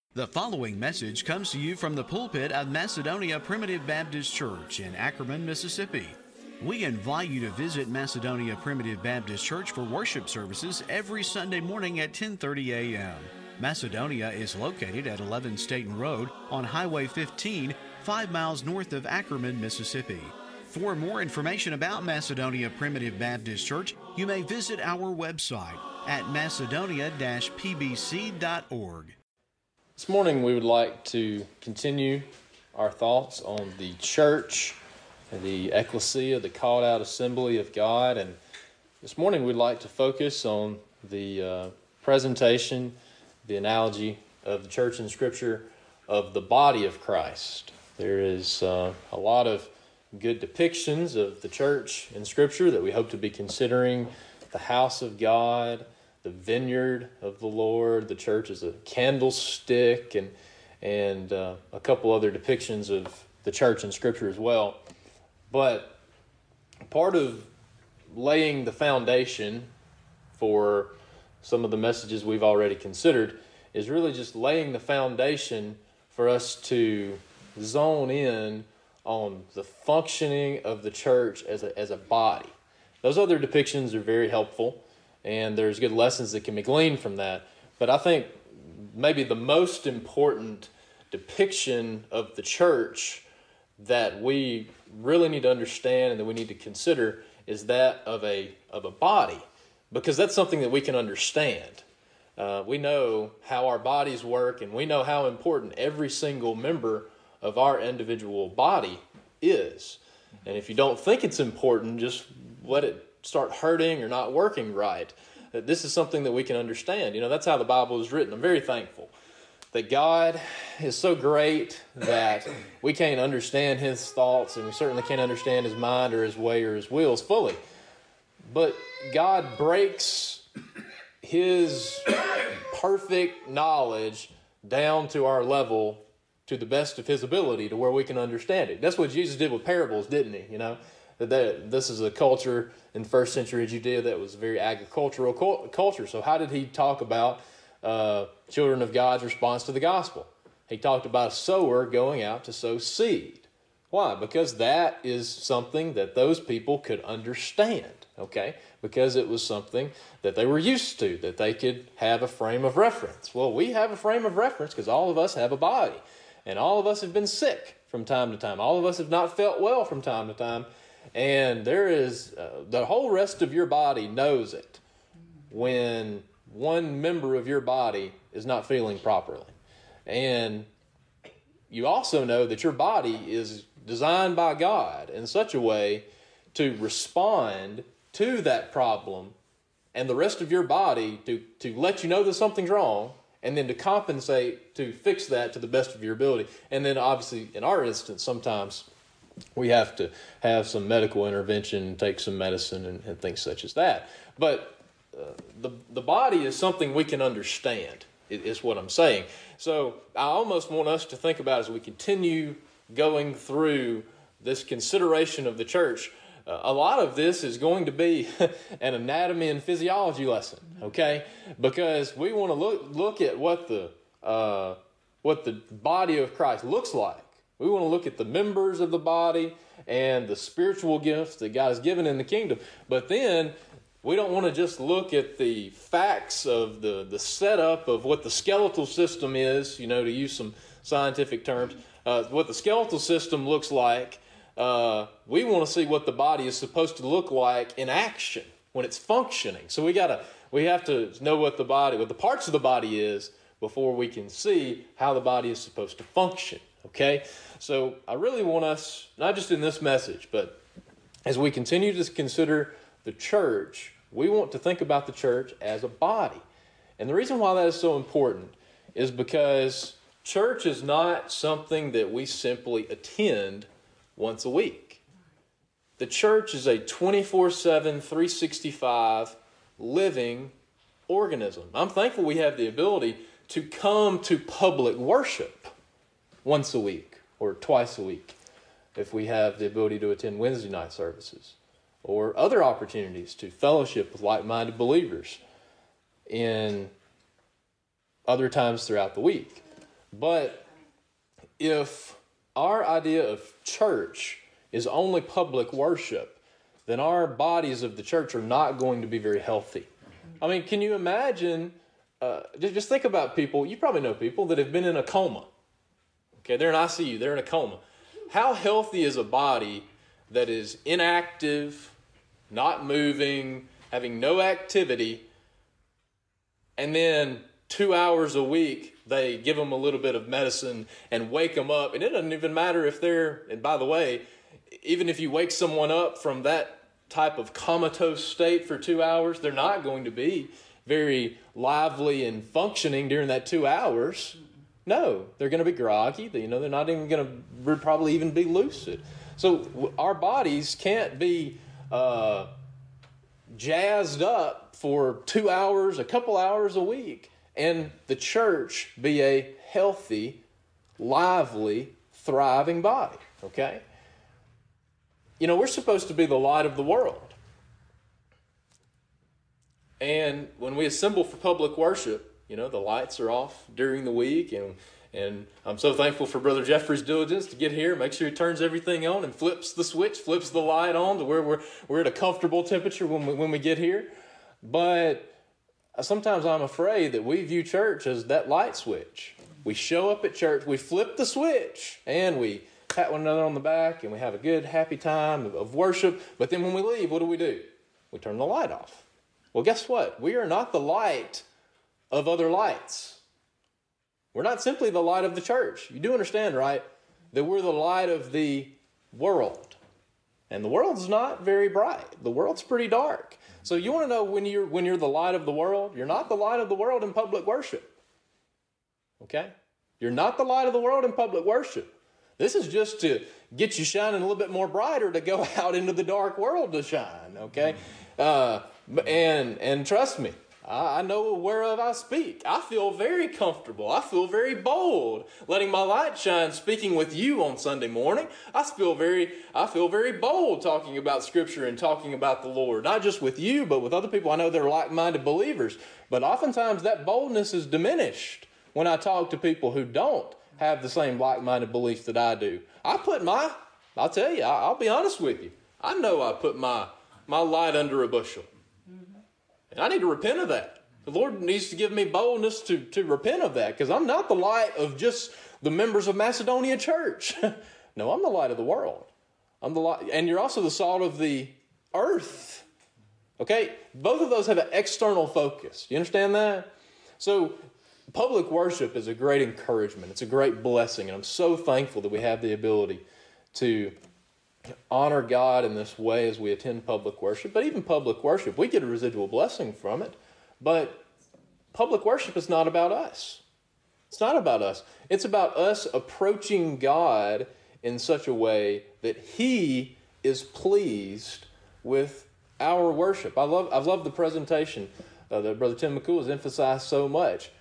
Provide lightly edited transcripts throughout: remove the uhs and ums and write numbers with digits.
The following message comes to you from the pulpit of Macedonia Primitive Baptist Church in Ackerman, Mississippi. We invite you to visit Macedonia Primitive Baptist Church for worship services every Sunday morning at 10:30 a.m. Macedonia is located at 11 Staten Road on Highway 15, 5 miles north of Ackerman, Mississippi. For more information about Macedonia Primitive Baptist Church, you may visit our website at macedonia-pbc.org. This morning we would like to continue our thoughts on the church, the ecclesia, the called out assembly of God. And this morning we'd like to focus on the presentation, the analogy of the church in Scripture of the body of Christ. There is a lot of good depictions of the church in Scripture that we hope to be considering: the house of God, the vineyard of the Lord, the church as a candlestick, and a couple other depictions of the church in Scripture as well. But part of laying the foundation for some of the messages we've already considered is really just laying the foundation for us to zone in on the functioning of the church as a body. Those other depictions are very helpful, and there's good lessons that can be gleaned from that. But I think maybe the most important depiction of the church that we really need to understand and that we need to consider is that of a body, because that's something that we can understand. We know how our bodies work, and we know how important every single member of our individual body is. And if you don't think it's important, just let it start hurting or not working right. This is something that we can understand. You know, that's how the Bible is written. I'm very thankful that God is so great that we can't understand His thoughts, and we certainly can't understand His mind or His way or His wills fully. But God breaks His perfect knowledge down to our level to the best of His ability to where we can understand it. That's what Jesus did with parables, didn't He? You know, this is a culture in first century Judea that was a very agricultural culture. So how did He talk about children of God's response to the gospel? He talked about a sower going out to sow seed. Why? Because that is something that those people could understand, okay? Because it was something that they were used to, that they could have a frame of reference. Well, we have a frame of reference because all of us have a body, and all of us have been sick from time to time. All of us have not felt well from time to time. And there is, the whole rest of your body knows it when one member of your body is not feeling properly. And you also know that your body is designed by God in such a way to respond to that problem, and the rest of your body to let you know that something's wrong, and then to compensate to fix that to the best of your ability. And then obviously in our instance, sometimes we have to have some medical intervention, take some medicine, and things such as that. But the body is something we can understand, is what I'm saying. So I almost want us to think about, as we continue going through this consideration of the church, a lot of this is going to be an anatomy and physiology lesson, okay? Because we want to look at what the body of Christ looks like. We want to look at the members of the body and the spiritual gifts that God has given in the kingdom. But then we don't want to just look at the facts of the setup of what the skeletal system is, you know, to use some scientific terms, what the skeletal system looks like. We want to see what the body is supposed to look like in action when it's functioning. So we have to know what the parts of the body is before we can see how the body is supposed to function. Okay? So I really want us, not just in this message, but as we continue to consider the church, we want to think about the church as a body. And the reason why that is so important is because church is not something that we simply attend once a week. The church is a 24/7, 365 living organism. I'm thankful we have the ability to come to public worship once a week or twice a week if we have the ability to attend Wednesday night services or other opportunities to fellowship with like-minded believers in other times throughout the week. But if our idea of church is only public worship, then our bodies of the church are not going to be very healthy. I mean, can you imagine, just think about people, you probably know people that have been in a coma. Okay, they're in ICU, they're in a coma. How healthy is a body that is inactive, not moving, having no activity, and then 2 hours a week they give them a little bit of medicine and wake them up? And it doesn't even matter if they're, and by the way, even if you wake someone up from that type of comatose state for 2 hours, they're not going to be very lively and functioning during that 2 hours. No, they're going to be groggy. They're not even going to probably even be lucid. So our bodies can't be jazzed up for 2 hours, a couple hours a week, and the church be a healthy, lively, thriving body. Okay? We're supposed to be the light of the world. And when we assemble for public worship, the lights are off during the week, and I'm so thankful for Brother Jeffrey's diligence to get here, make sure he turns everything on and flips the light on to where we're at a comfortable temperature when we get here. But sometimes I'm afraid that we view church as that light switch. We show up at church, we flip the switch, and we pat one another on the back, and we have a good, happy time of worship. But then when we leave, what do? We turn the light off. Well, guess what? We are not the light of other lights. We're not simply the light of the church. You do understand, right, that we're the light of the world. And the world's not very bright. The world's pretty dark. So you want to know when you're the light of the world? You're not the light of the world in public worship. Okay? You're not the light of the world in public worship. This is just to get you shining a little bit more brighter to go out into the dark world to shine, okay? And trust me, I know whereof I speak. I feel very comfortable. I feel very bold letting my light shine, speaking with you on Sunday morning. I feel very bold talking about Scripture and talking about the Lord, not just with you, but with other people I know that are like-minded believers. But oftentimes that boldness is diminished when I talk to people who don't have the same like-minded beliefs that I do. I'll tell you, I'll be honest with you. I know I put my light under a bushel. And I need to repent of that. The Lord needs to give me boldness to repent of that, because I'm not the light of just the members of Macedonia Church. No, I'm the light of the world. I'm the light, and you're also the salt of the earth. Okay? Both of those have an external focus. You understand that? So public worship is a great encouragement. It's a great blessing. And I'm so thankful that we have the ability to honor God in this way as we attend public worship. But even public worship, we get a residual blessing from it. But public worship is not about us. It's not about us. It's about us approaching God in such a way that He is pleased with our worship. I've loved the presentation that Brother Tim McCool has emphasized so much.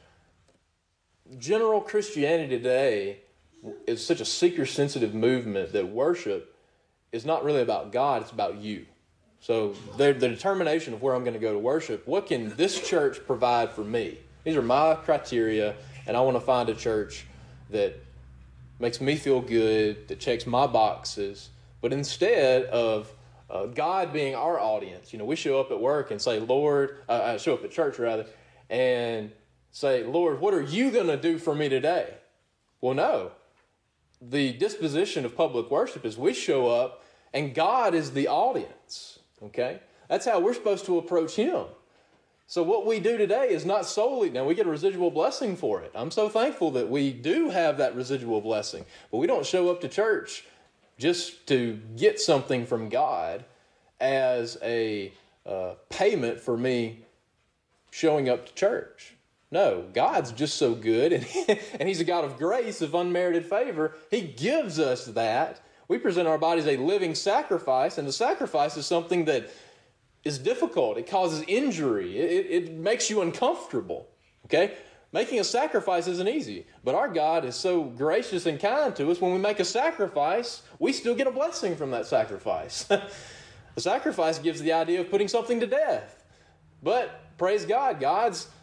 General Christianity today is such a seeker-sensitive movement that worship is not really about God, it's about you. So the determination of where I'm going to go to worship, what can this church provide for me? These are my criteria, and I want to find a church that makes me feel good, that checks my boxes. But instead of God being our audience, we show up at work and say, Lord, show up at church rather, and say, Lord, what are you going to do for me today? Well, no. The disposition of public worship is we show up and God is the audience. Okay? That's how we're supposed to approach Him. So what we do today is not solely, now we get a residual blessing for it. I'm so thankful that we do have that residual blessing. But we don't show up to church just to get something from God as a payment for me showing up to church. No, God's just so good, and He's a God of grace, of unmerited favor. He gives us that. We present our bodies a living sacrifice, and the sacrifice is something that is difficult. It causes injury. It makes you uncomfortable. Okay? Making a sacrifice isn't easy, but our God is so gracious and kind to us. When we make a sacrifice, we still get a blessing from that sacrifice. The sacrifice gives the idea of putting something to death. But praise God, God's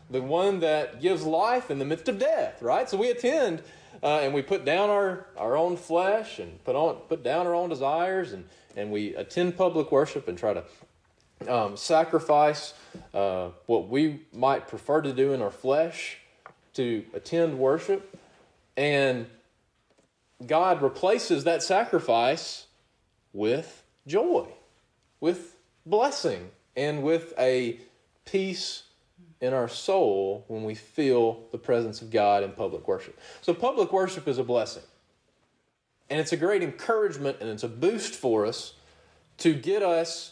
the one that gives life in the midst of death, right? So we attend and we put down our own flesh and put down our own desires, and we attend public worship and try to sacrifice what we might prefer to do in our flesh to attend worship. And God replaces that sacrifice with joy, with blessing, and with a peace in our soul when we feel the presence of God in public worship. So public worship is a blessing. And it's a great encouragement and it's a boost for us to get us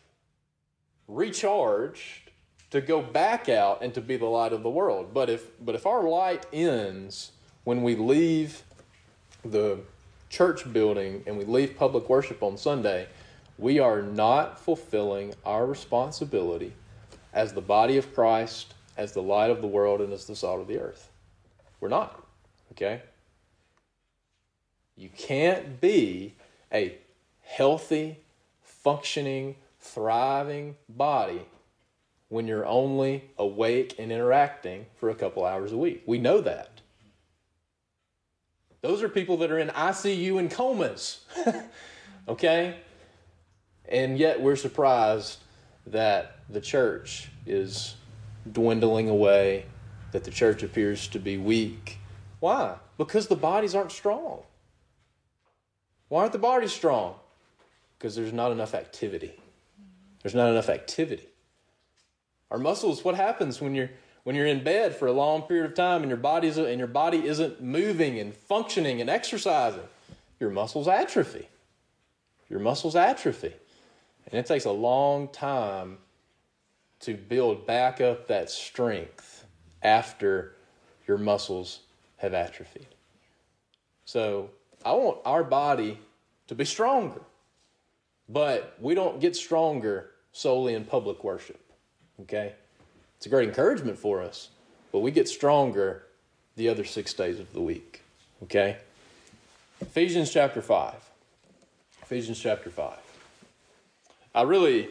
recharged to go back out and to be the light of the world. But if our light ends when we leave the church building and we leave public worship on Sunday, we are not fulfilling our responsibility as the body of Christ, as the light of the world, and as the salt of the earth. We're not, okay? You can't be a healthy, functioning, thriving body when you're only awake and interacting for a couple hours a week. We know that. Those are people that are in ICU and comas, okay? And yet we're surprised that the church is dwindling away, that the church appears to be weak. Why? Because the bodies aren't strong. Why aren't the bodies strong? Because there's not enough activity. There's not enough activity. Our muscles, what happens when you're in bed for a long period of time and your body isn't moving and functioning and exercising? Your muscles atrophy. Your muscles atrophy. And it takes a long time to build back up that strength after your muscles have atrophied. So I want our body to be stronger, but we don't get stronger solely in public worship, okay? It's a great encouragement for us, but we get stronger the other 6 days of the week, okay? Ephesians chapter 5. Ephesians chapter 5. I really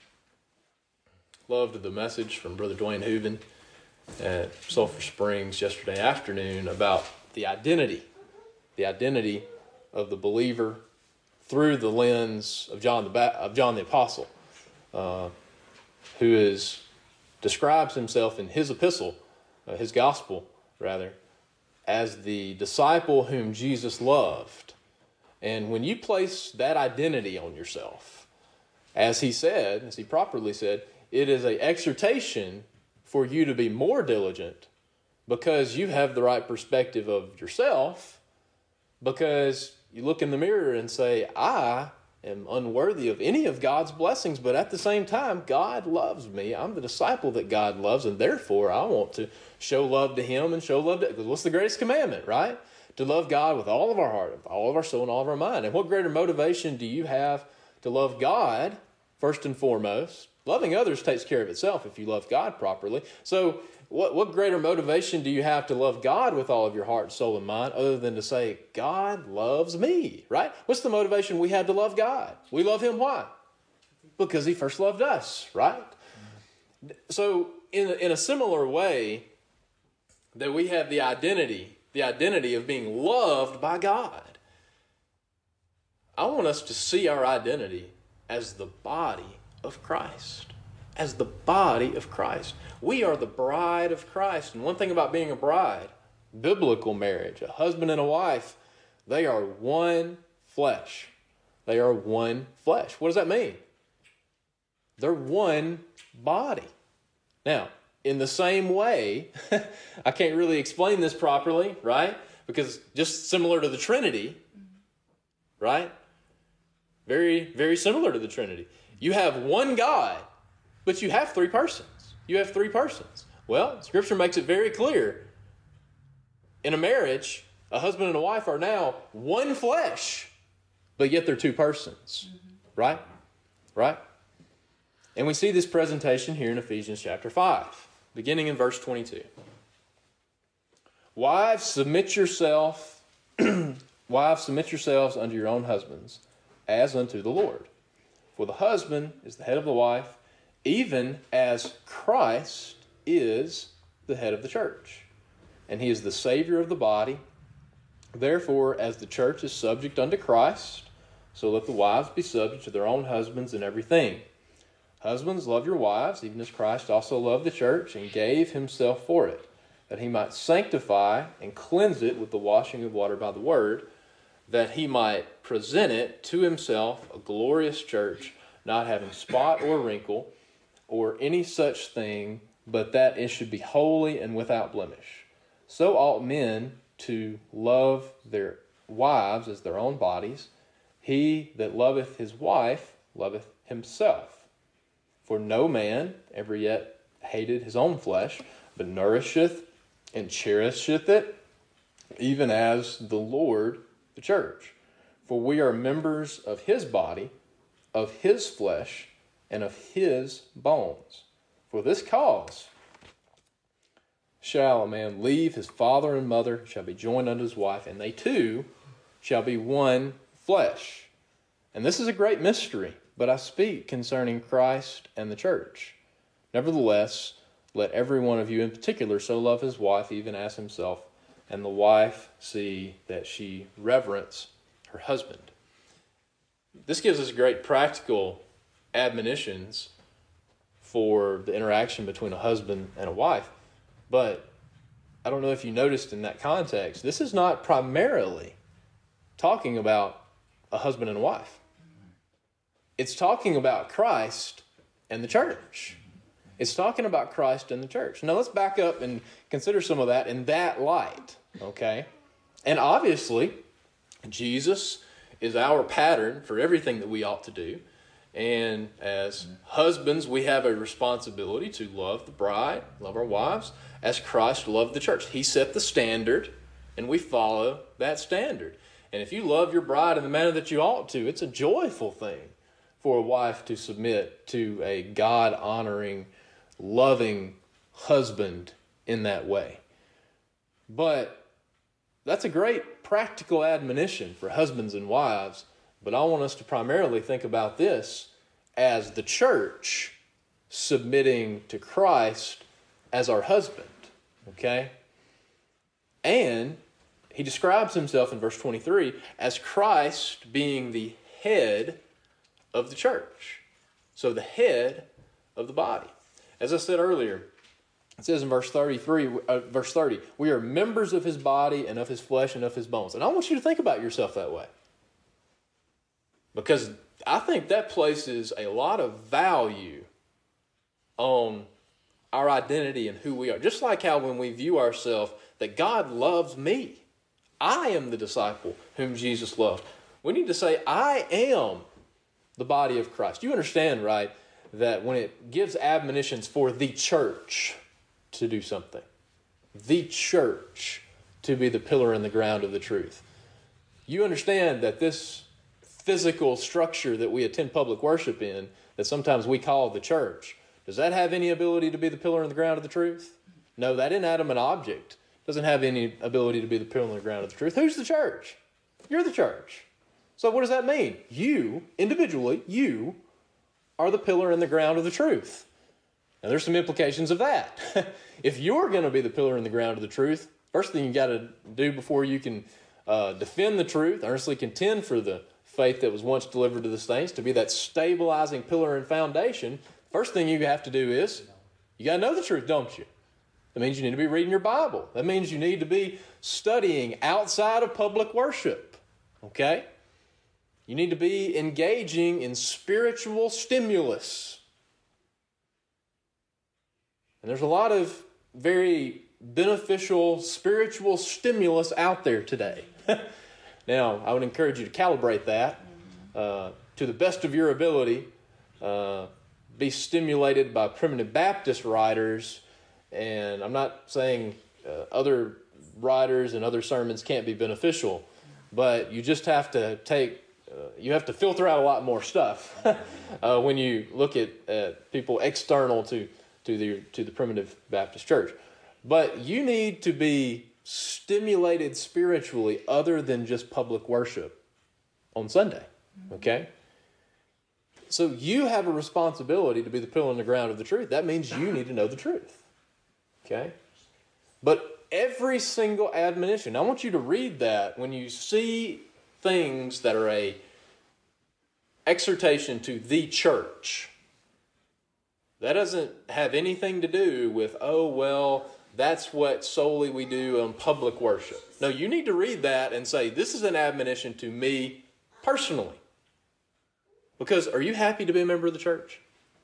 loved the message from Brother Dwayne Hooven at Sulphur Springs yesterday afternoon about the identity of the believer through the lens of John the Apostle, who describes himself in his epistle, his gospel rather, as the disciple whom Jesus loved. And when you place that identity on yourself, as he properly said, it is an exhortation for you to be more diligent because you have the right perspective of yourself, because you look in the mirror and say, I am unworthy of any of God's blessings, but at the same time, God loves me. I'm the disciple that God loves, and therefore I want to show love to Him and show love to... Because what's the greatest commandment, right? To love God with all of our heart, with all of our soul, and all of our mind. And what greater motivation do you have to love God, first and foremost? Loving others takes care of itself if you love God properly. So what greater motivation do you have to love God with all of your heart, soul, and mind other than to say, God loves me, right? What's the motivation we have to love God? We love Him, why? Because He first loved us, right? So in a similar way that we have the identity of being loved by God, I want us to see our identity as the body of Christ. As the body of Christ. We are the bride of Christ. And one thing about being a bride, biblical marriage, a husband and a wife, they are one flesh. They are one flesh. What does that mean? They're one body. Now, in the same way, I can't really explain this properly, right? Because just similar to the Trinity, right? Very, very similar to the Trinity. You have one God, but you have three persons. You have three persons. Well, Scripture makes it very clear. In a marriage, a husband and a wife are now one flesh, but yet they're two persons. Right? Right? And we see this presentation here in Ephesians chapter 5, beginning in verse 22. Wives, submit yourselves unto your own husbands, as unto the Lord. For the husband is the head of the wife, even as Christ is the head of the church, and he is the Savior of the body. Therefore, as the church is subject unto Christ, so let the wives be subject to their own husbands in everything. Husbands, love your wives, even as Christ also loved the church and gave himself for it, that he might sanctify and cleanse it with the washing of water by the word, that he might present it to himself a glorious church, not having spot or wrinkle or any such thing, but that it should be holy and without blemish. So ought men to love their wives as their own bodies. He that loveth his wife loveth himself. For no man ever yet hated his own flesh, but nourisheth and cherisheth it, even as the Lord the church. For we are members of his body, of his flesh, and of his bones. For this cause shall a man leave his father and mother, shall be joined unto his wife, and they two shall be one flesh. And this is a great mystery, but I speak concerning Christ and the church. Nevertheless, let every one of you in particular so love his wife even as himself, and the wife see that she reverence her husband. This gives us great practical admonitions for the interaction between a husband and a wife. But I don't know if you noticed in that context, this is not primarily talking about a husband and a wife. It's talking about Christ and the church. It's talking about Christ and the church. Now let's back up and consider some of that in that light, okay? And obviously, Jesus is our pattern for everything that we ought to do. And as husbands, we have a responsibility to love the bride, love our wives, as Christ loved the church. He set the standard, and we follow that standard. And if you love your bride in the manner that you ought to, it's a joyful thing for a wife to submit to a God-honoring, loving husband in that way. But that's a great practical admonition for husbands and wives. But I want us to primarily think about this as the church submitting to Christ as our husband, okay? And he describes himself in verse 23 as Christ being the head of the church. So the head of the body. As I said earlier, it says in verse 30, we are members of his body and of his flesh and of his bones. And I want you to think about yourself that way. Because I think that places a lot of value on our identity and who we are. Just like how when we view ourselves that God loves me. I am the disciple whom Jesus loved. We need to say, I am the body of Christ. You understand, right, that when it gives admonitions for the church to do something, the church to be the pillar and the ground of the truth, you understand that this physical structure that we attend public worship in, that sometimes we call the church, does that have any ability to be the pillar and the ground of the truth? No, that inanimate object doesn't have any ability to be the pillar and the ground of the truth. Who's the church? You're the church. So what does that mean? You, individually, you are the pillar and the ground of the truth. Now there's some implications of that. If you're going to be the pillar and the ground of the truth, first thing you got to do before you can defend the truth, earnestly contend for the faith that was once delivered to the saints, to be that stabilizing pillar and foundation, first thing you have to do is, you got to know the truth, don't you? That means you need to be reading your Bible. That means you need to be studying outside of public worship, okay? You need to be engaging in spiritual stimulus. And there's a lot of very beneficial spiritual stimulus out there today. Now, I would encourage you to calibrate that to the best of your ability. Be stimulated by primitive Baptist writers. And I'm not saying other writers and other sermons can't be beneficial, but you just have to you have to filter out a lot more stuff when you look at people external to the primitive Baptist church. But you need to be stimulated spiritually other than just public worship on Sunday, okay? So you have a responsibility to be the pillar and the ground of the truth. That means you need to know the truth, okay? But every single admonition, I want you to read that when you see things that are a exhortation to the church. That doesn't have anything to do with, oh, well, that's what solely we do on public worship. No, you need to read that and say, this is an admonition to me personally. Because are you happy to be a member of the church?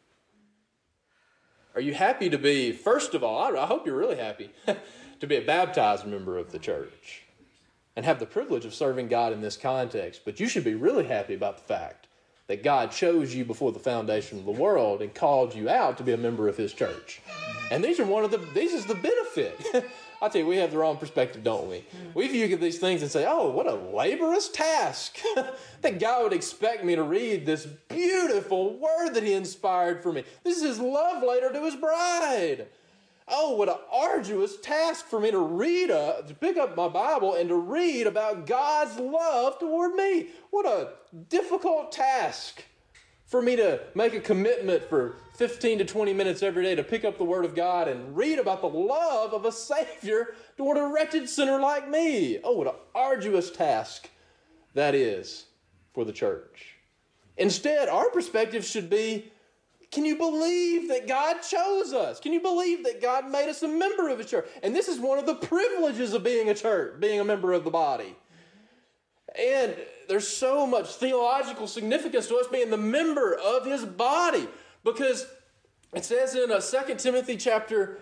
Are you happy to be, first of all, I hope you're really happy to be a baptized member of the church and have the privilege of serving God in this context. But you should be really happy about the fact that God chose you before the foundation of the world and called you out to be a member of His church. And these is the benefit. I tell you, we have the wrong perspective, don't we? We view these things and say, oh, what a laborious task that God would expect me to read this beautiful word that He inspired for me. This is His love letter to His bride. Oh, what an arduous task for me to pick up my Bible and to read about God's love toward me. What a difficult task for me to make a commitment for 15 to 20 minutes every day to pick up the Word of God and read about the love of a Savior toward a wretched sinner like me. Oh, what an arduous task that is for the church. Instead, our perspective should be, can you believe that God chose us? Can you believe that God made us a member of a church? And this is one of the privileges of being a church, being a member of the body. And there's so much theological significance to us being the member of His body. Because it says in 2 Timothy chapter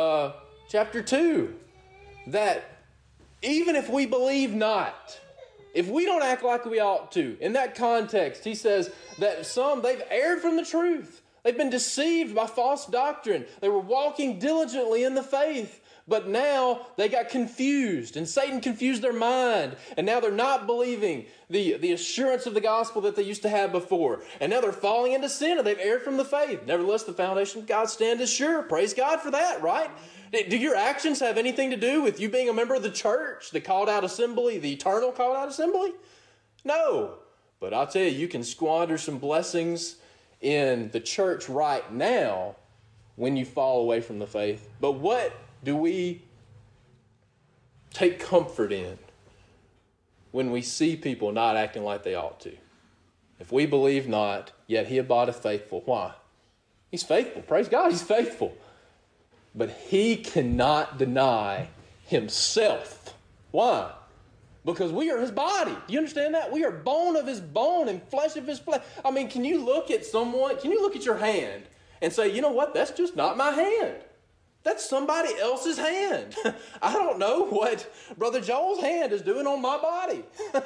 2 that even if we believe not, if we don't act like we ought to, in that context, he says that they've erred from the truth. They've been deceived by false doctrine. They were walking diligently in the faith, but now they got confused, and Satan confused their mind, and now they're not believing the assurance of the gospel that they used to have before, and now they're falling into sin, and they've erred from the faith. Nevertheless, the foundation of God stands sure. Praise God for that, right? Do your actions have anything to do with you being a member of the church, the called out assembly, the eternal called out assembly? No. But I'll tell you can squander some blessings in the church right now when you fall away from the faith. But what do we take comfort in when we see people not acting like they ought to? If we believe not, yet He abideth faithful. Why? He's faithful. Praise God, He's faithful. But He cannot deny Himself. Why? Because we are His body. Do you understand that? We are bone of His bone and flesh of His flesh. I mean, can you look at your hand and say, you know what, that's just not my hand. That's somebody else's hand. I don't know what Brother Joel's hand is doing on my body.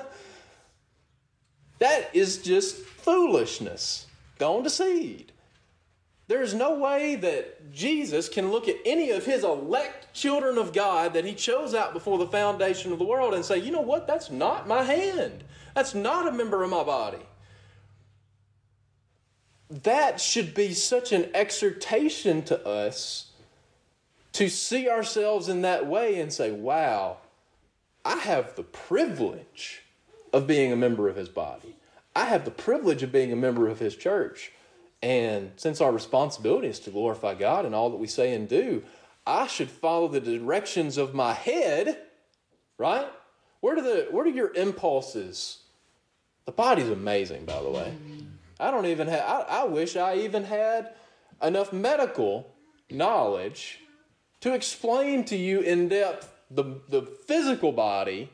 That is just foolishness gone to seed. There is no way that Jesus can look at any of His elect children of God that He chose out before the foundation of the world and say, you know what, that's not my hand. That's not a member of my body. That should be such an exhortation to us to see ourselves in that way and say, wow, I have the privilege of being a member of His body. I have the privilege of being a member of His church. And since our responsibility is to glorify God in all that we say and do, I should follow the directions of my head, right? Where do your impulses? The body's amazing, by the way. I wish I even had enough medical knowledge to explain to you in depth the physical body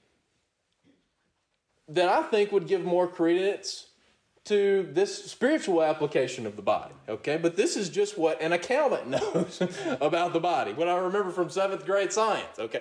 that I think would give more credence to this spiritual application of the body, okay? But this is just what an accountant knows about the body, what I remember from 7th grade science, okay?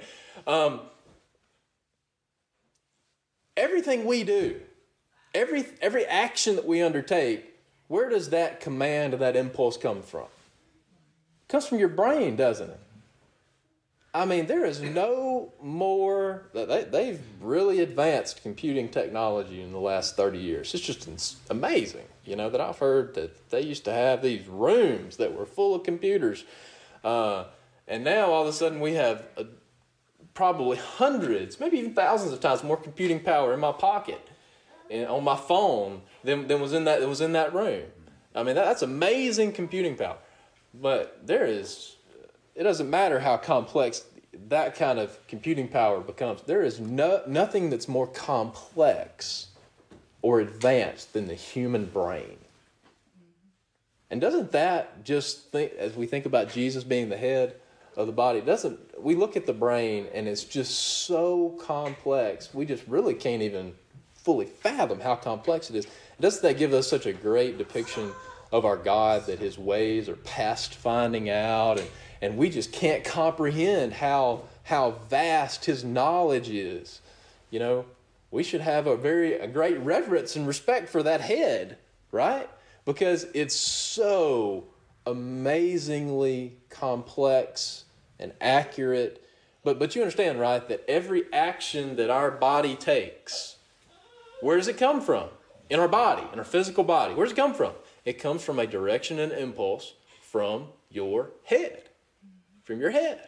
Everything we do, every action that we undertake, where does that command or that impulse come from? It comes from your brain, doesn't it? I mean, there is no more. They've really advanced computing technology in the last 30 years. It's just amazing, that I've heard that they used to have these rooms that were full of computers. And now all of a sudden we have probably hundreds, maybe even thousands of times more computing power in my pocket and on my phone than was in that room. I mean, that's amazing computing power. But it doesn't matter how complex that kind of computing power becomes, there is nothing that's more complex or advanced than the human brain. And doesn't that just think, as we think about Jesus being the head of the body, we look at the brain and it's just so complex, we just really can't even fully fathom how complex it is. Doesn't that give us such a great depiction of our God, that his ways are past finding out, and we just can't comprehend how vast his knowledge is? You know, we should have a great reverence and respect for that head, right? Because it's so amazingly complex and accurate. But you understand, right, that every action that our body takes, where does it come from? In our body, in our physical body. Where does it come from? It comes from a direction and impulse from your head. From your head.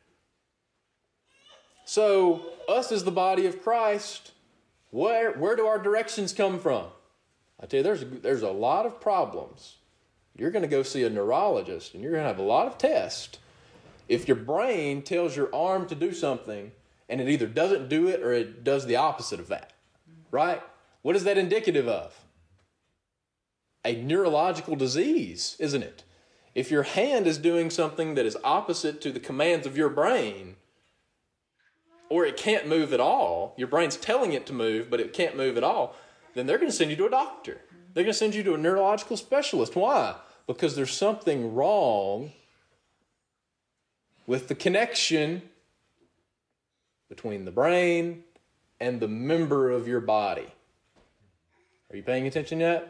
So, us as the body of Christ, where do our directions come from? I tell you, there's a lot of problems. You're going to go see a neurologist, and you're going to have a lot of tests. If your brain tells your arm to do something, and it either doesn't do it or it does the opposite of that, right? What is that indicative of? A neurological disease, isn't it? If your hand is doing something that is opposite to the commands of your brain, or it can't move at all, your brain's telling it to move, but it can't move at all, then they're going to send you to a doctor. They're going to send you to a neurological specialist. Why? Because there's something wrong with the connection between the brain and the member of your body. Are you paying attention yet?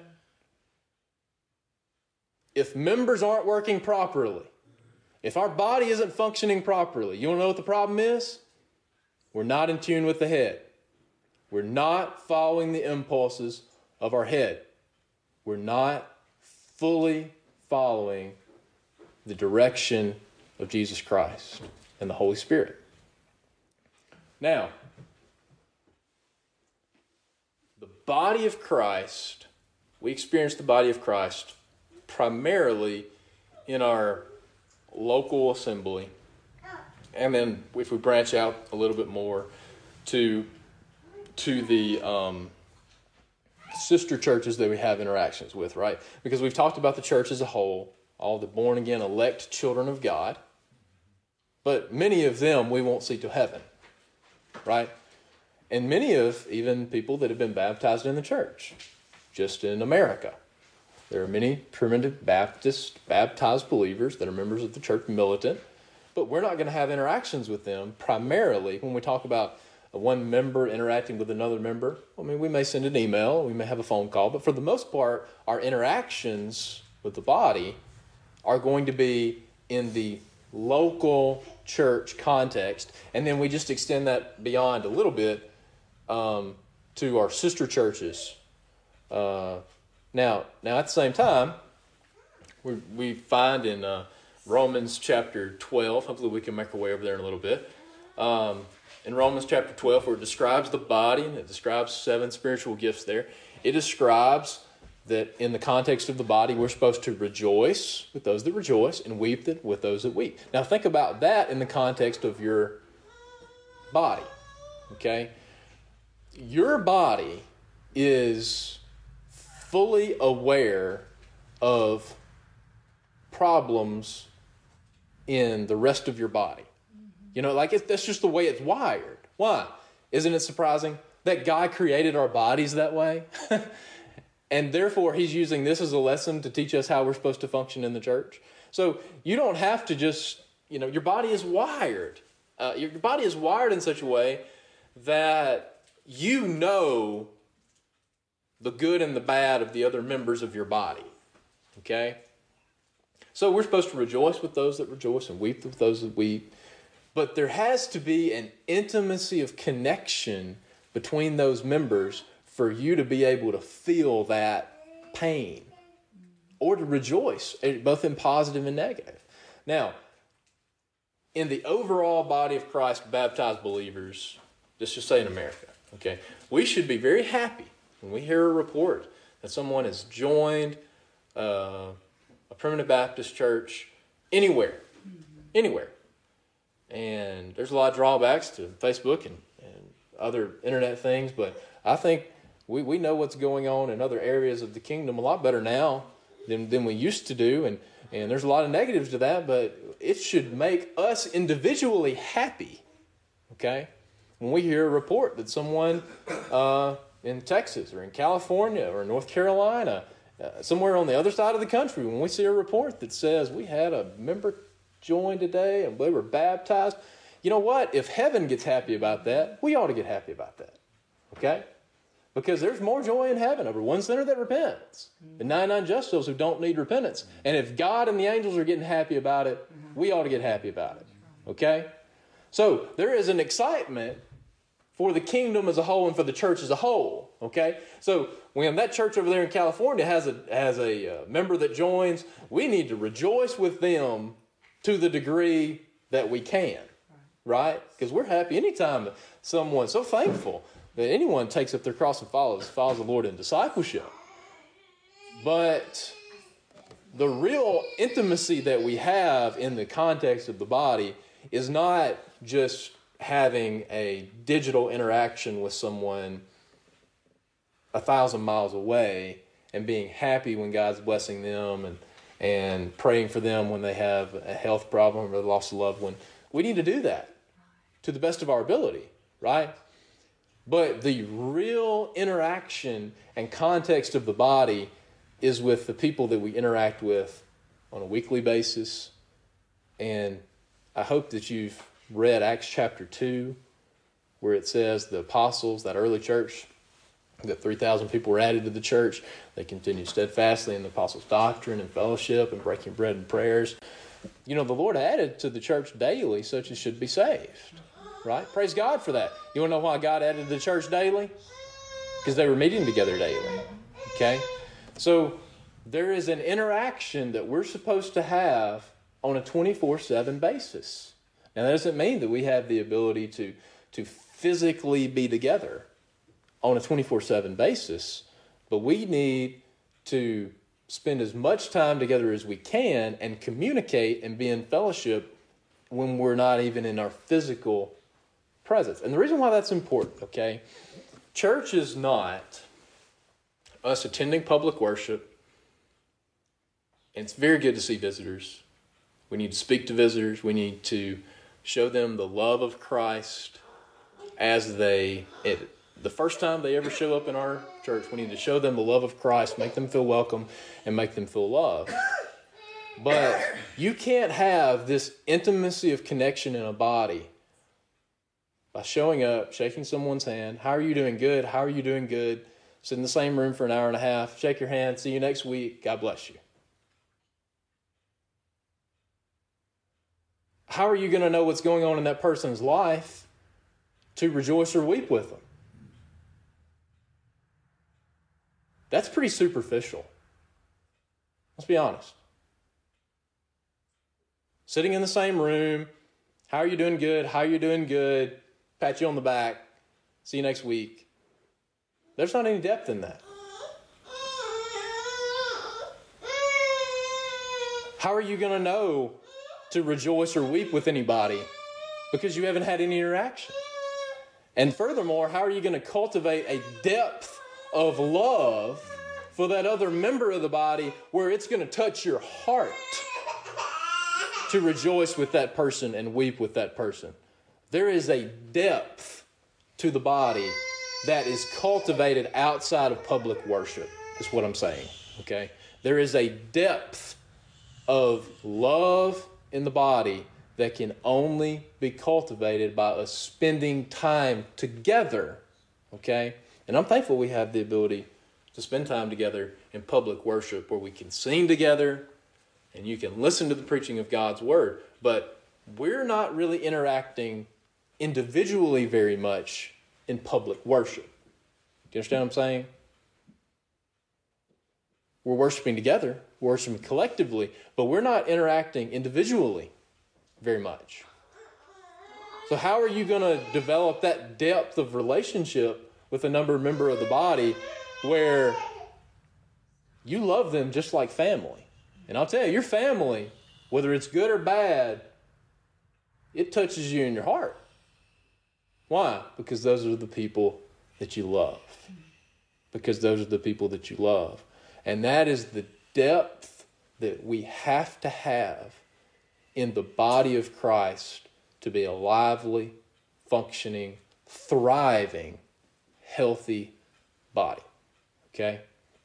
If members aren't working properly, if our body isn't functioning properly, you want to know what the problem is? We're not in tune with the head. We're not following the impulses of our head. We're not fully following the direction of Jesus Christ and the Holy Spirit. Now, the body of Christ, we experience the body of Christ primarily in our local assembly, and then if we branch out a little bit more to the sister churches that we have interactions with, right? Because we've talked about the church as a whole, all the born-again elect children of God, but many of them we won't see to heaven, right? And many of even people that have been baptized in the church, just in America. There are many primitive Baptist baptized believers that are members of the church militant, but we're not going to have interactions with them primarily when we talk about one member interacting with another member. I mean, we may send an email, we may have a phone call, but for the most part, our interactions with the body are going to be in the local church context, and then we just extend that beyond a little bit to our sister churches. Now, at the same time, we find in Romans chapter 12, hopefully we can make our way over there in a little bit, in Romans chapter 12, where it describes the body, and it describes 7 spiritual gifts there, it describes that in the context of the body, we're supposed to rejoice with those that rejoice and weep with those that weep. Now think about that in the context of your body, okay? Your body is fully aware of problems in the rest of your body. You know, like that's just the way it's wired. Why? Isn't it surprising that God created our bodies that way? And therefore, he's using this as a lesson to teach us how we're supposed to function in the church. So you don't have to just, your body is wired. Your body is wired in such a way that you know the good and the bad of the other members of your body. Okay? So we're supposed to rejoice with those that rejoice and weep with those that weep. But there has to be an intimacy of connection between those members for you to be able to feel that pain or to rejoice, both in positive and negative. Now, in the overall body of Christ, baptized believers, let's just say in America, okay, we should be very happy when we hear a report that someone has joined a primitive Baptist church anywhere. And there's a lot of drawbacks to Facebook and other internet things, but I think we know what's going on in other areas of the kingdom a lot better now than we used to do. And there's a lot of negatives to that, but it should make us individually happy, okay? When we hear a report that someone in Texas or in California or North Carolina, somewhere on the other side of the country, when we see a report that says we had a member join today and they were baptized, you know what? If heaven gets happy about that, we ought to get happy about that, okay? Because there's more joy in heaven over one sinner that repents and 99 just those who don't need repentance. And if God and the angels are getting happy about it, we ought to get happy about it, okay? So there is an excitement for the kingdom as a whole and for the church as a whole, okay? So when that church over there in California has a member that joins, we need to rejoice with them to the degree that we can, right? Because we're happy anytime someone's so thankful that anyone takes up their cross and follows the Lord in discipleship. But the real intimacy that we have in the context of the body is not just having a digital interaction with someone 1,000 miles away and being happy when God's blessing them and praying for them when they have a health problem or lost a loved one. We need to do that to the best of our ability, right? But the real interaction and context of the body is with the people that we interact with on a weekly basis. And I hope that you've read Acts chapter 2, where it says the apostles, that early church, that 3,000 people were added to the church. They continued steadfastly in the apostles' doctrine and fellowship and breaking bread and prayers. You know, the Lord added to the church daily such as should be saved. Right? Praise God for that. You want to know why God added to the church daily? Because they were meeting together daily. Okay? So there is an interaction that we're supposed to have on a 24/7 basis. Now, that doesn't mean that we have the ability to physically be together on a 24/7 basis, but we need to spend as much time together as we can and communicate and be in fellowship when we're not even in our physical presence. And the reason why that's important, okay? Church is not us attending public worship. And it's very good to see visitors. We need to speak to visitors. We need to show them the love of Christ as the first time they ever show up in our church. We need to show them the love of Christ, make them feel welcome, and make them feel loved. But you can't have this intimacy of connection in a body by showing up, shaking someone's hand. How are you doing? Good. How are you doing? Good. Sit in the same room for an hour and a half. Shake your hand. See you next week. God bless you. How are you going to know what's going on in that person's life to rejoice or weep with them? That's pretty superficial. Let's be honest. Sitting in the same room. How are you doing? Good. How are you doing? Good. Pat you on the back. See you next week. There's not any depth in that. How are you going to know to rejoice or weep with anybody? Because you haven't had any interaction. And furthermore, how are you going to cultivate a depth of love for that other member of the body where it's going to touch your heart to rejoice with that person and weep with that person? There is a depth to the body that is cultivated outside of public worship, is what I'm saying, okay? There is a depth of love in the body that can only be cultivated by us spending time together, okay? And I'm thankful we have the ability to spend time together in public worship where we can sing together and you can listen to the preaching of God's word. But we're not really interacting individually very much in public worship. Do you understand what I'm saying? We're worshiping together, we're worshiping collectively, but we're not interacting individually very much. So how are you going to develop that depth of relationship with a member of the body where you love them just like family? And I'll tell you, your family, whether it's good or bad, it touches you in your heart. Why? Because those are the people that you love. Because those are the people that you love. And that is the depth that we have to have in the body of Christ to be a lively, functioning, thriving, healthy body. Okay?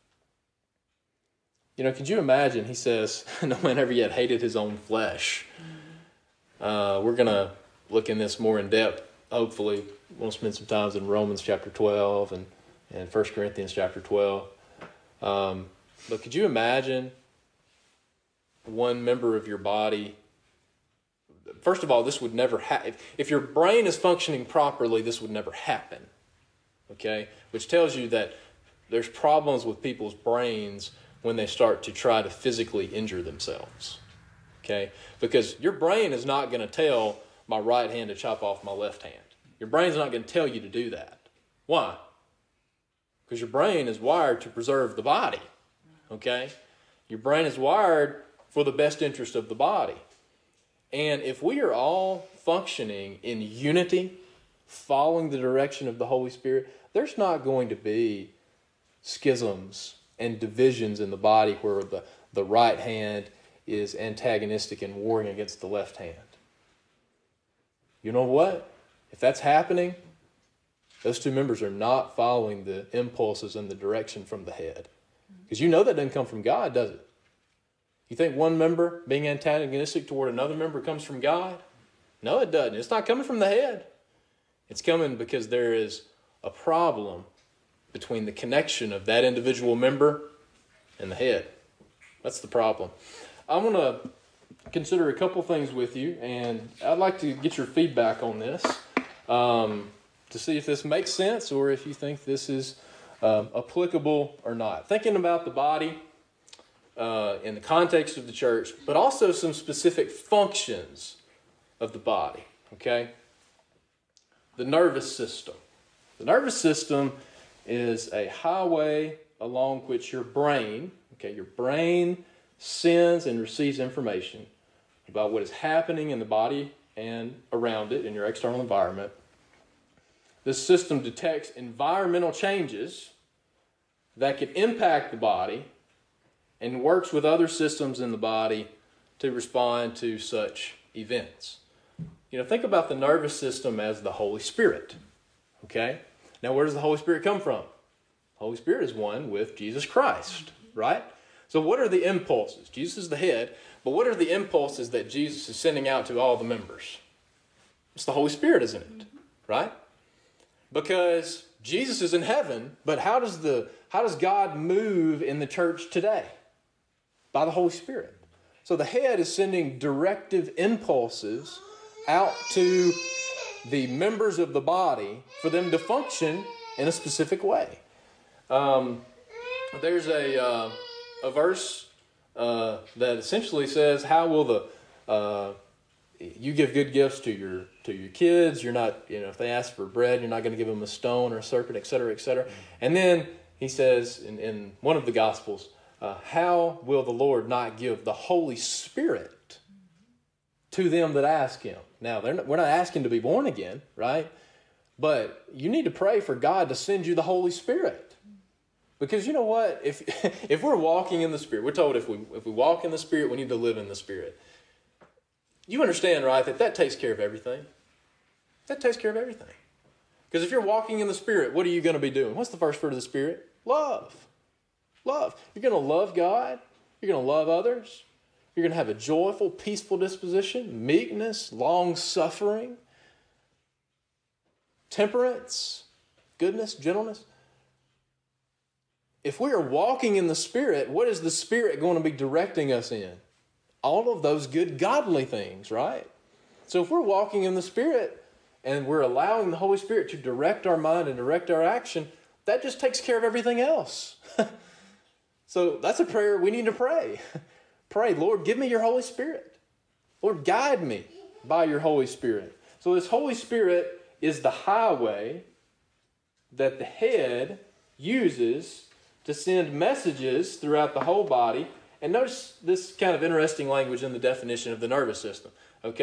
You know, could you imagine, he says, no man ever yet hated his own flesh. We're going to look in this more in depth. Hopefully, we'll spend some time in Romans chapter 12 and 1 Corinthians chapter 12. But could you imagine one member of your body? First of all, this would never happen. If your brain is functioning properly, this would never happen. Okay? Which tells you that there's problems with people's brains when they start to try to physically injure themselves. Okay? Because your brain is not going to tell my right hand to chop off my left hand. Your brain's not going to tell you to do that. Why? Because your brain is wired to preserve the body. Okay? Your brain is wired for the best interest of the body. And if we are all functioning in unity, following the direction of the Holy Spirit, there's not going to be schisms and divisions in the body where the right hand is antagonistic and warring against the left hand. You know what? If that's happening, those two members are not following the impulses and the direction from the head. Because you know that doesn't come from God, does it? You think one member being antagonistic toward another member comes from God? No, it doesn't. It's not coming from the head. It's coming because there is a problem between the connection of that individual member and the head. That's the problem. I'm going to consider a couple things with you, and I'd like to get your feedback on this to see if this makes sense or if you think this is applicable or not. Thinking about the body in the context of the church, but also some specific functions of the body, okay? The nervous system. The nervous system is a highway along which your brain sends and receives information about what is happening in the body and around it in your external environment. This system detects environmental changes that can impact the body and works with other systems in the body to respond to such events. You know, think about the nervous system as the Holy Spirit, okay? Now, where does the Holy Spirit come from? The Holy Spirit is one with Jesus Christ, right? So what are the impulses? Jesus is the head, but what are the impulses that Jesus is sending out to all the members? It's the Holy Spirit, isn't it? Right? Because Jesus is in heaven, but how does God move in the church today? By the Holy Spirit. So the head is sending directive impulses out to the members of the body for them to function in a specific way. There's a verse that essentially says, "How will you give good gifts to your kids? You're not, if they ask for bread, you're not going to give them a stone or a serpent, etc., etc." And then he says in one of the Gospels, "How will the Lord not give the Holy Spirit to them that ask Him?" Now, we're not asking to be born again, right? But you need to pray for God to send you the Holy Spirit. Because you know what? If we're walking in the Spirit, we're told if we walk in the Spirit, we need to live in the Spirit. You understand, right, that takes care of everything? That takes care of everything. Because if you're walking in the Spirit, what are you going to be doing? What's the first fruit of the Spirit? Love. Love. You're going to love God. You're going to love others. You're going to have a joyful, peaceful disposition, meekness, long-suffering, temperance, goodness, gentleness. If we are walking in the Spirit, what is the Spirit going to be directing us in? All of those good, godly things, right? So if we're walking in the Spirit and we're allowing the Holy Spirit to direct our mind and direct our action, that just takes care of everything else. So that's a prayer we need to pray. Pray, Lord, give me your Holy Spirit. Lord, guide me by your Holy Spirit. So this Holy Spirit is the highway that the head uses to send messages throughout the whole body. And notice this kind of interesting language in the definition of the nervous system. Okay?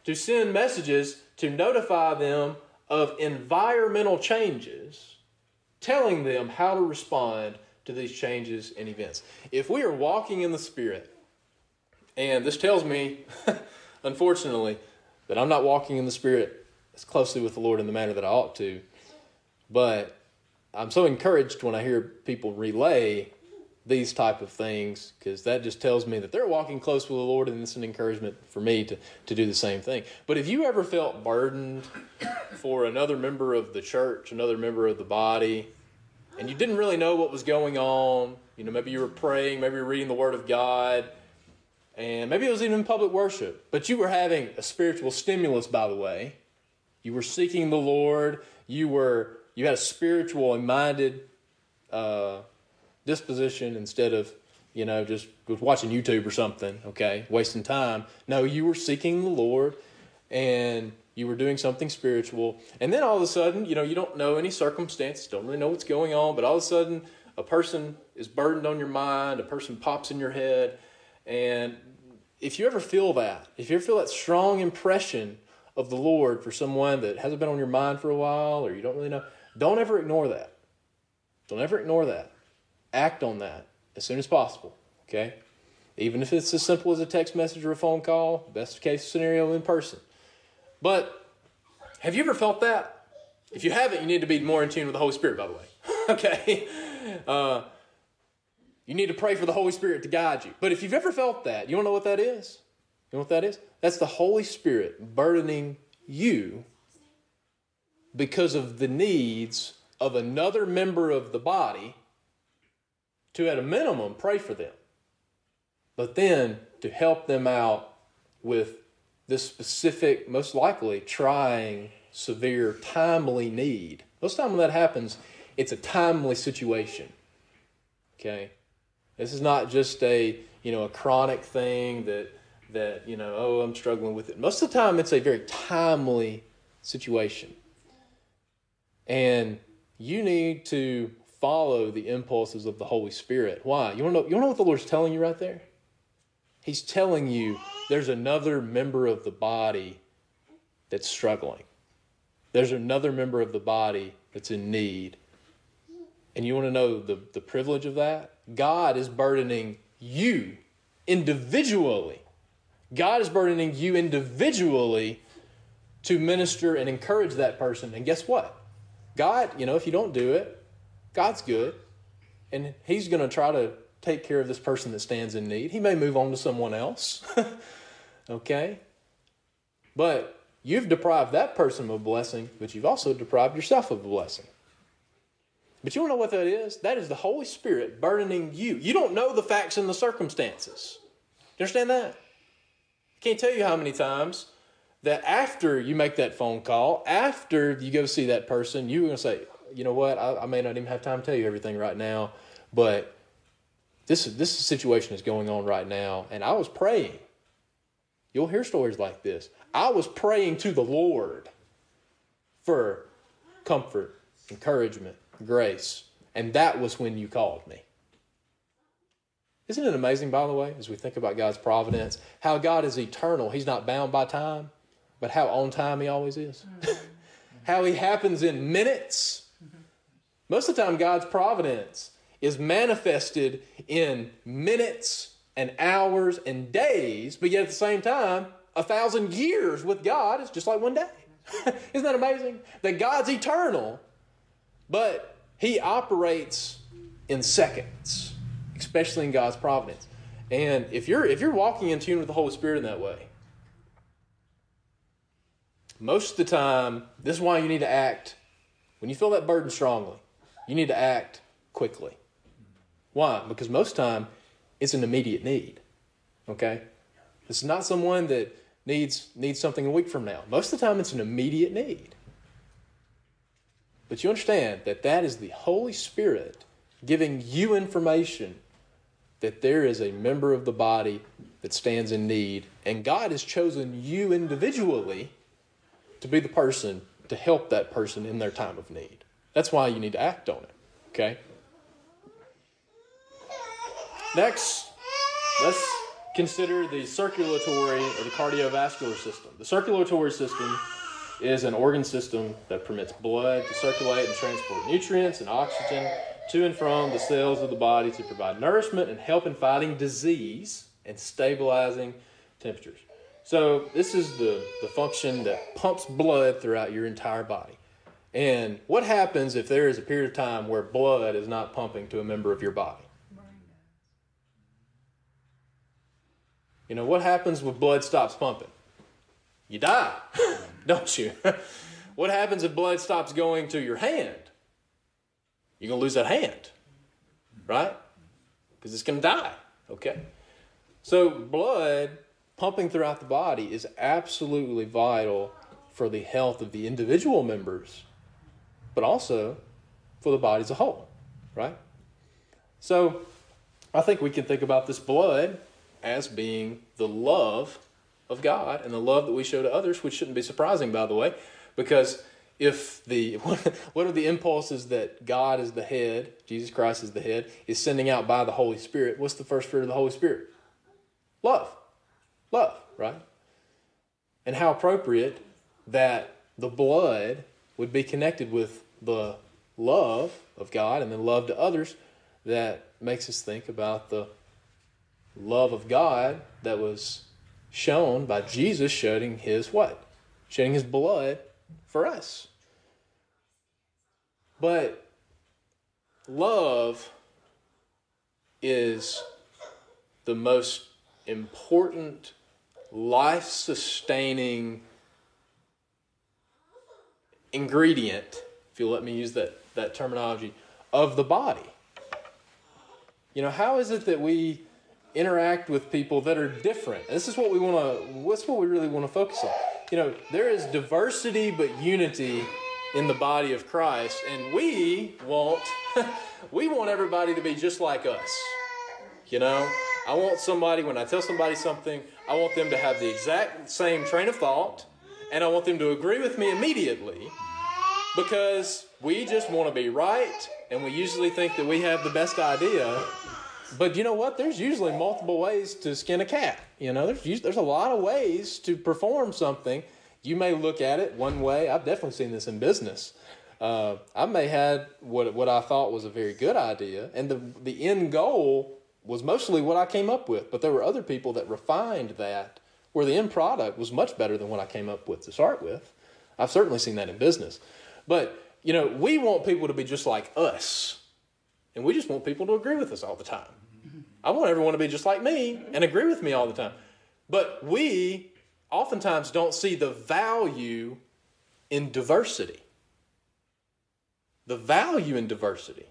to send messages to notify them of environmental changes, telling them how to respond to these changes and events. If we are walking in the Spirit, and this tells me, unfortunately, that I'm not walking in the Spirit as closely with the Lord in the manner that I ought to, but I'm so encouraged when I hear people relay these type of things, because that just tells me that they're walking close with the Lord, and it's an encouragement for me to do the same thing. But if you ever felt burdened for another member of the church, another member of the body, and you didn't really know what was going on, maybe you were praying, maybe you were reading the Word of God, and maybe it was even public worship, but you were having a spiritual stimulus, by the way. You were seeking the Lord. You had a spiritual and minded disposition instead of, just watching YouTube or something, okay, wasting time. No, you were seeking the Lord, and you were doing something spiritual. And then all of a sudden, you don't know any circumstances, don't really know what's going on, but all of a sudden, a person is burdened on your mind, a person pops in your head, and if you ever feel that, strong impression of the Lord for someone that hasn't been on your mind for a while, or you don't really know, don't ever ignore that. Don't ever ignore that. Act on that as soon as possible, okay? Even if it's as simple as a text message or a phone call, best case scenario in person. But have you ever felt that? If you haven't, you need to be more in tune with the Holy Spirit, by the way, okay? You need to pray for the Holy Spirit to guide you. But if you've ever felt that, you want to know what that is? You know what that is? That's the Holy Spirit burdening you because of the needs of another member of the body to, at a minimum, pray for them, but then to help them out with this specific, most likely trying, severe, timely need. Most of the time when that happens, it's a timely situation, okay? This is not just a chronic thing that I'm struggling with it. Most of the time, it's a very timely situation. And you need to follow the impulses of the Holy Spirit. Why? You want to know what the Lord's telling you right there? He's telling you there's another member of the body that's struggling. There's another member of the body that's in need. And you want to know the privilege of that? God is burdening you individually. God is burdening you individually to minister and encourage that person. And guess what? God, if you don't do it, God's good. And He's going to try to take care of this person that stands in need. He may move on to someone else. Okay? But you've deprived that person of a blessing, but you've also deprived yourself of a blessing. But you want to know what that is? That is the Holy Spirit burdening you. You don't know the facts and the circumstances. Do you understand that? I can't tell you how many times that after you make that phone call, after you go see that person, you're going to say, you know what, I may not even have time to tell you everything right now, but this situation is going on right now, and I was praying. You'll hear stories like this. I was praying to the Lord for comfort, encouragement, grace, and that was when you called me. Isn't it amazing, by the way, as we think about God's providence, how God is eternal. He's not bound by time, but how on time He always is. How He happens in minutes. Most of the time, God's providence is manifested in minutes and hours and days, but yet at the same time, 1,000 years with God is just like one day. Isn't that amazing? That God's eternal, but He operates in seconds, especially in God's providence. And if you're walking in tune with the Holy Spirit in that way, most of the time, this is why you need to act. When you feel that burden strongly, you need to act quickly. Why? Because most of the time, it's an immediate need. Okay? It's not someone that needs something a week from now. Most of the time, it's an immediate need. But you understand that is the Holy Spirit giving you information that there is a member of the body that stands in need, and God has chosen you individually to be the person to help that person in their time of need. That's why you need to act on it. Okay? Next, consider the circulatory or the cardiovascular system. The circulatory system is an organ system that permits blood to circulate and transport nutrients and oxygen to and from the cells of the body to provide nourishment and help in fighting disease and stabilizing temperatures. So this is the function that pumps blood throughout your entire body. And what happens if there is a period of time where blood is not pumping to a member of your body? You know, what happens when blood stops pumping? You die, don't you? What happens if blood stops going to your hand? You're going to lose that hand, right? Because it's going to die, okay? So blood pumping throughout the body is absolutely vital for the health of the individual members, but also for the body as a whole, right? So I think we can think about this blood as being the love of God and the love that we show to others, which shouldn't be surprising, by the way, because if what are the impulses that God is the head, Jesus Christ is the head, is sending out by the Holy Spirit? What's the first fruit of the Holy Spirit? Love. Love, right? And how appropriate that the blood would be connected with the love of God and the love to others that makes us think about the love of God that was shown by Jesus shedding his what? Shedding his blood for us. But love is the most important life-sustaining ingredient, if you'll let me use that terminology, of the body. You know, how is it that we interact with people that are different? This is what we really want to focus on. You know, there is diversity but unity in the body of Christ, and we want everybody to be just like us. You know, I want somebody, when I tell somebody something, I want them to have the exact same train of thought, and I want them to agree with me immediately, because we just want to be right, and we usually think that we have the best idea. But you know what? There's usually multiple ways to skin a cat. You know, there's a lot of ways to perform something. You may look at it one way. I've definitely seen this in business. I may have had what I thought was a very good idea, and the end goal was mostly what I came up with. But there were other people that refined that, where the end product was much better than what I came up with to start with. I've certainly seen that in business. But, you know, we want people to be just like us, and we just want people to agree with us all the time. I want everyone to be just like me and agree with me all the time. But we oftentimes don't see the value in diversity. The value in diversity.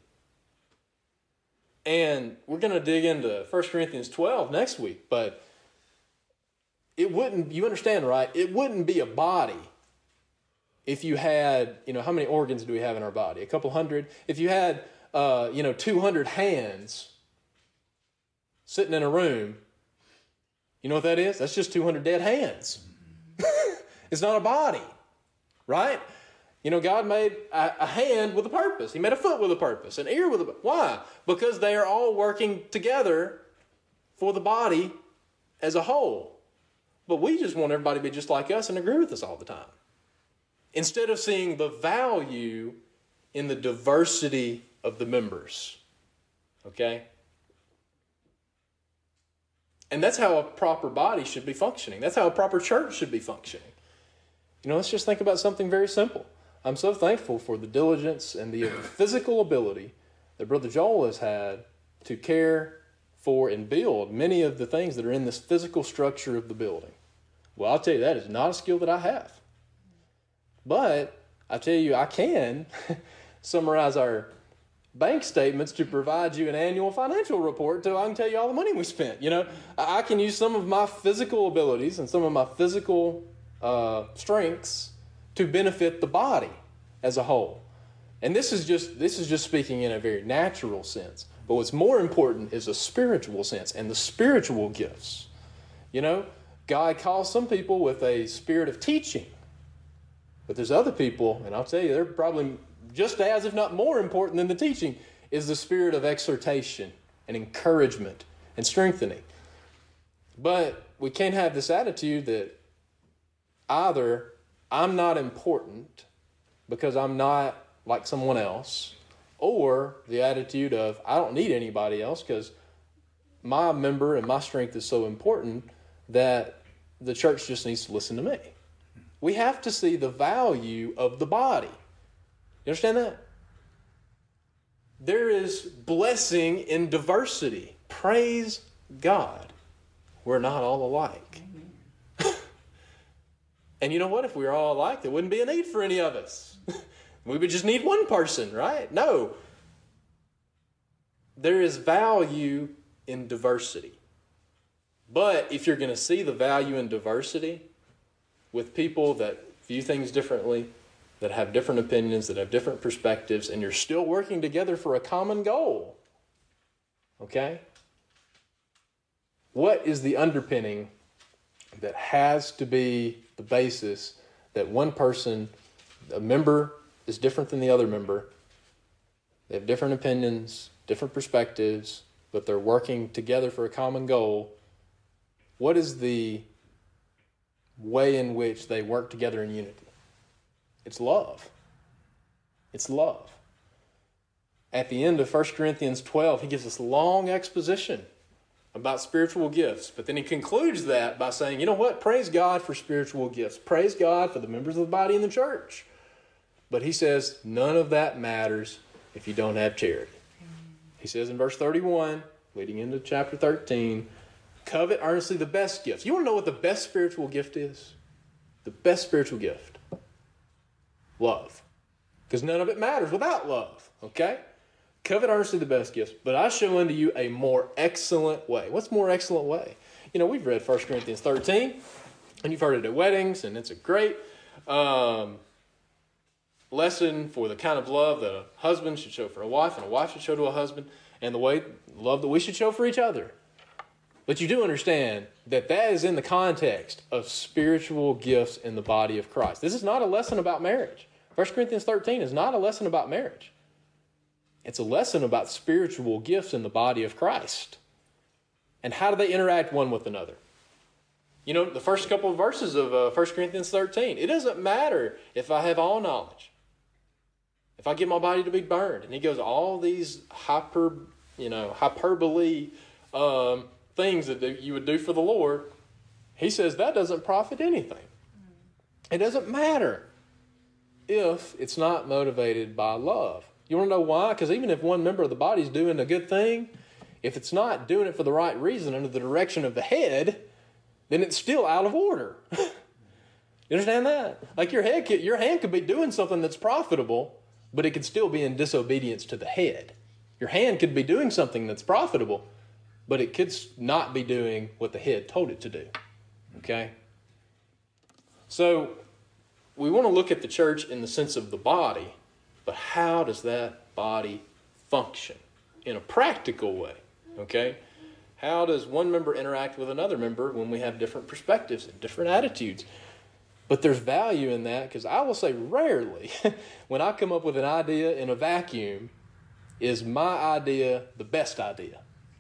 And we're going to dig into 1 Corinthians 12 next week, but it wouldn't, you understand, right? It wouldn't be a body if you had, you know, how many organs do we have in our body? A couple hundred? If you had, 200 hands sitting in a room, you know what that is? That's just 200 dead hands. It's not a body, right? You know, God made a hand with a purpose. He made a foot with a purpose, an ear with a purpose. Why? Because they are all working together for the body as a whole. But we just want everybody to be just like us and agree with us all the time, instead of seeing the value in the diversity of the members. Okay? And that's how a proper body should be functioning. That's how a proper church should be functioning. You know, let's just think about something very simple. I'm so thankful for the diligence and the physical ability that Brother Joel has had to care for and build many of the things that are in this physical structure of the building. Well, I'll tell you, that is not a skill that I have. But I tell you, I can summarize our bank statements to provide you an annual financial report so I can tell you all the money we spent. You know, I can use some of my physical abilities and some of my physical strengths to benefit the body as a whole. And this is just speaking in a very natural sense. But what's more important is a spiritual sense and the spiritual gifts. You know, God calls some people with a spirit of teaching. But there's other people, and I'll tell you, they're probably just as, if not more important than the teaching, is the spirit of exhortation and encouragement and strengthening. But we can't have this attitude that either I'm not important because I'm not like someone else, or the attitude of I don't need anybody else because my member and my strength is so important that the church just needs to listen to me. We have to see the value of the body. You understand that? There is blessing in diversity. Praise God. We're not all alike. And you know what? If we were all alike, there wouldn't be a need for any of us. We would just need one person, right? No. There is value in diversity. But if you're going to see the value in diversity with people that view things differently, that have different opinions, that have different perspectives, and you're still working together for a common goal, okay? What is the underpinning that has to be the basis that one person, a member, is different than the other member? They have different opinions, different perspectives, but they're working together for a common goal. What is the way in which they work together in unity? It's love. It's love. At the end of 1 Corinthians 12, he gives us long exposition about spiritual gifts. But then he concludes that by saying, you know what? Praise God for spiritual gifts. Praise God for the members of the body in the church. But he says, none of that matters if you don't have charity. He says in verse 31, leading into chapter 13, covet earnestly the best gifts. You want to know what the best spiritual gift is? The best spiritual gift. Love. Because none of it matters without love. Okay? Covet earnestly the best gifts, but I show unto you a more excellent way. What's more excellent way? You know, we've read 1 Corinthians 13, and you've heard it at weddings, and it's a great lesson for the kind of love that a husband should show for a wife, and a wife should show to a husband, and the way love that we should show for each other. But you do understand that that is in the context of spiritual gifts in the body of Christ. This is not a lesson about marriage. 1 Corinthians 13 is not a lesson about marriage. It's a lesson about spiritual gifts in the body of Christ. And how do they interact one with another? You know, the first couple of verses of 1 Corinthians 13, it doesn't matter if I have all knowledge. If I get my body to be burned. And he goes, all these hyperbole things that you would do for the Lord. He says that doesn't profit anything. It doesn't matter if it's not motivated by love. You want to know why? Because even if one member of the body is doing a good thing, if it's not doing it for the right reason under the direction of the head, then it's still out of order. You understand that? Like your hand could be doing something that's profitable, but it could still be in disobedience to the head. Your hand could be doing something that's profitable, but it could not be doing what the head told it to do. Okay? So we want to look at the church in the sense of the body, but how does that body function in a practical way? Okay? How does one member interact with another member when we have different perspectives and different attitudes? But there's value in that, because I will say rarely, when I come up with an idea in a vacuum, is my idea the best idea.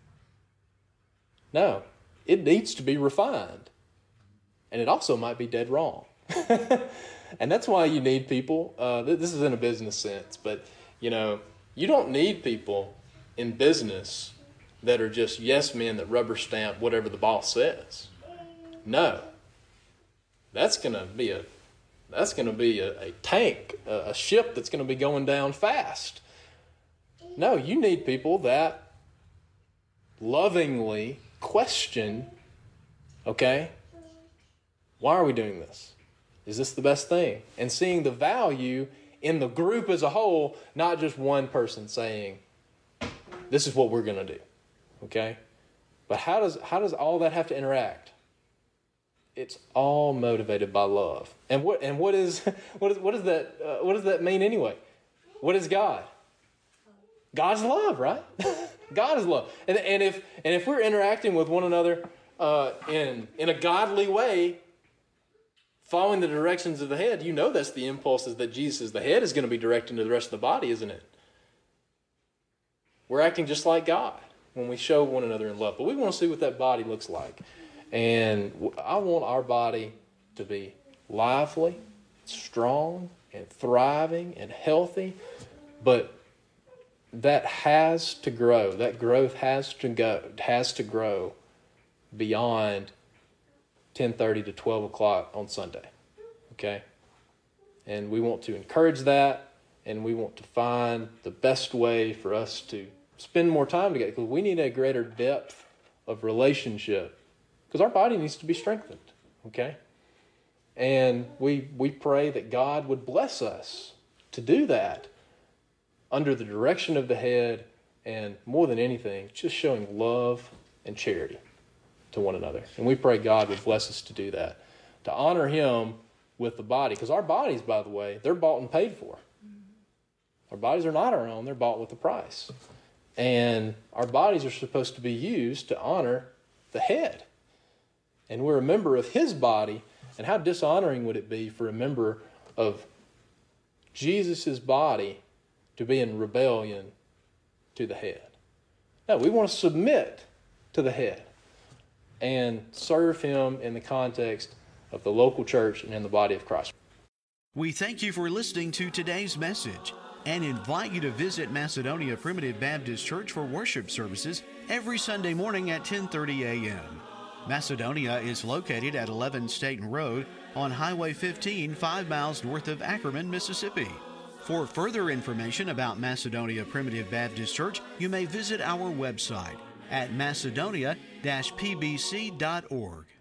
No, it needs to be refined. And it also might be dead wrong. And that's why you need people. This is in a business sense, but you don't need people in business that are just yes men that rubber stamp whatever the boss says. No, that's going to be a tank, a ship that's going to be going down fast. No, you need people that lovingly question, okay, why are we doing this? Is this the best thing? And seeing the value in the group as a whole, not just one person saying, this is what we're going to do. Okay? But how does all that have to interact? It's all motivated by love. And what does that mean anyway? What is God? God's love, right? God is love. And if we're interacting with one another in a godly way, following the directions of the head, that's the impulses that Jesus as the head is going to be directing to the rest of the body, isn't it? We're acting just like God when we show one another in love. But we want to see what that body looks like. And I want our body to be lively, strong, and thriving and healthy, but that has to grow. That growth has to grow beyond 10:30 to 12 o'clock on Sunday. Okay? And we want to encourage that, and we want to find the best way for us to spend more time together, because we need a greater depth of relationship, because our body needs to be strengthened. Okay? And we pray that God would bless us to do that under the direction of the head, and more than anything, just showing love and charity to one another. And we pray God would bless us to do that, to honor Him with the body. Because our bodies, by the way, they're bought and paid for. Our bodies are not our own. They're bought with a price. And our bodies are supposed to be used to honor the head. And we're a member of His body. And how dishonoring would it be for a member of Jesus' body to be in rebellion to the head? No, we want to submit to the head and serve Him in the context of the local church and in the body of Christ. We thank you for listening to today's message and invite you to visit Macedonia Primitive Baptist Church for worship services every Sunday morning at 10:30 a.m. Macedonia is located at 11 Staten Road on Highway 15, 5 miles north of Ackerman, Mississippi. For further information about Macedonia Primitive Baptist Church, you may visit our website at macedonia-pbc.org.